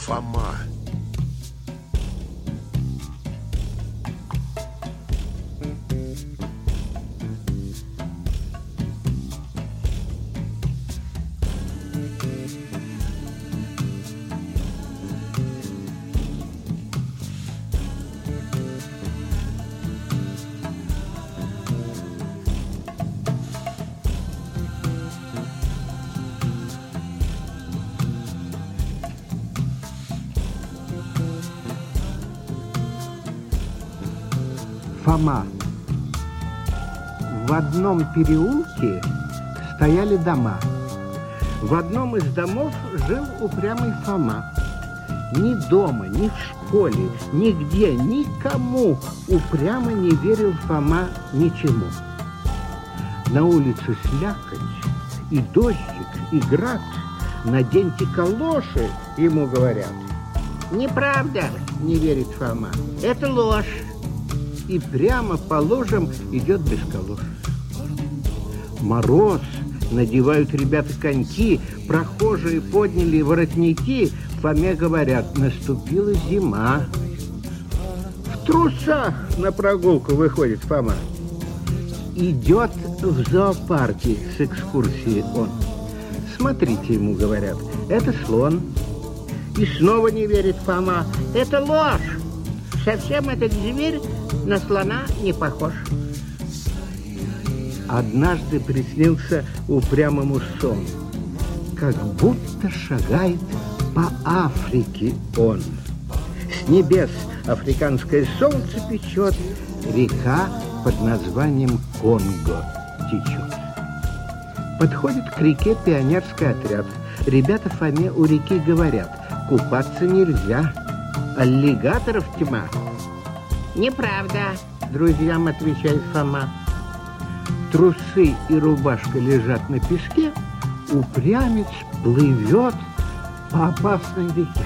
Фома. Фома. В одном переулке стояли дома. В одном из домов жил упрямый Фома. Ни дома, ни в школе, нигде, никому упрямо не верил Фома ничему. На улице слякоть, и дождик, и град. Наденьте калоши, ему говорят. Неправда, не верит Фома, это ложь. И прямо по лужам идет без калош. Мороз, надевают ребята коньки, прохожие подняли воротники, Фоме говорят, наступила зима. В трусах на прогулку выходит Фома. Идет в зоопарке с экскурсии он. Смотрите, ему говорят, это слон. И снова не верит Фома, это ложь. Совсем этот зверь на слона не похож. Однажды приснился упрямому сон, как будто шагает по Африке он. С небес африканское солнце печет, река под названием Конго течет. Подходит к реке пионерский отряд. Ребята Фоме у реки говорят, купаться нельзя, аллигаторов тьма. Неправда, друзьям отвечает Фома. Трусы и рубашка лежат на песке, упрямец плывет по опасной реке.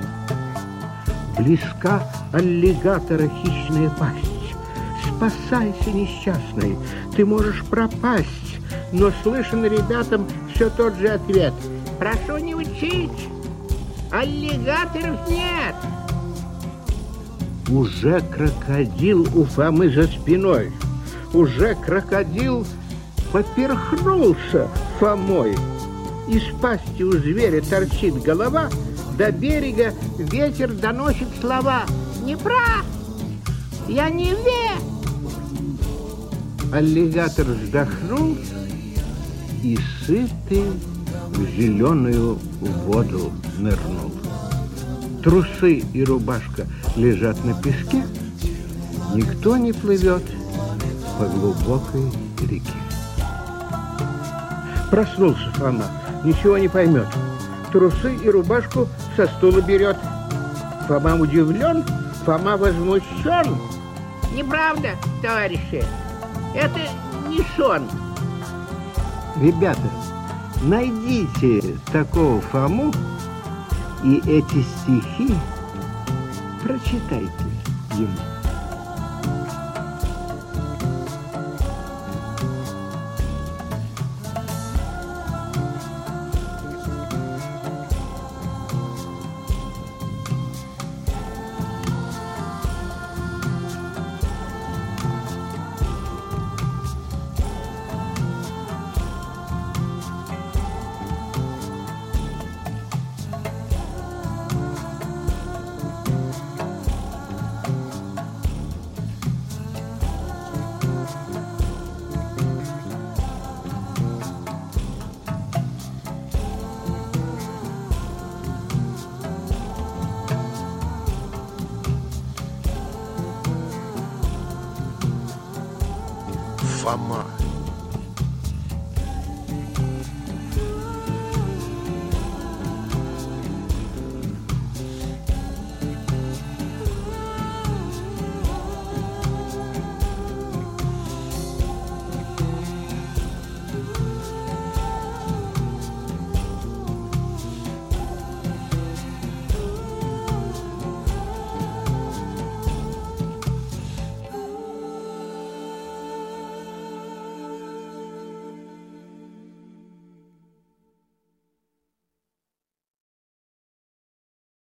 Близка аллигатора хищная пасть. Спасайся, несчастный, ты можешь пропасть. Но слышен ребятам все тот же ответ. Прошу не учить, аллигаторов нет. Уже крокодил у Фомы за спиной. Уже крокодил поперхнулся Фомой. Из пасти у зверя торчит голова, до берега ветер доносит слова. Не прав, я не ве. Аллигатор вздохнул и сытый в зеленую воду нырнул. Трусы и рубашка лежат на песке, никто не плывет по глубокой реке. Проснулся Фома, ничего не поймет. Трусы и рубашку со стула берет. Фома удивлен, Фома возмущен. Неправда, товарищи, это не сон. Ребята, найдите такого Фому и эти стихи прочитайте ему. Фома.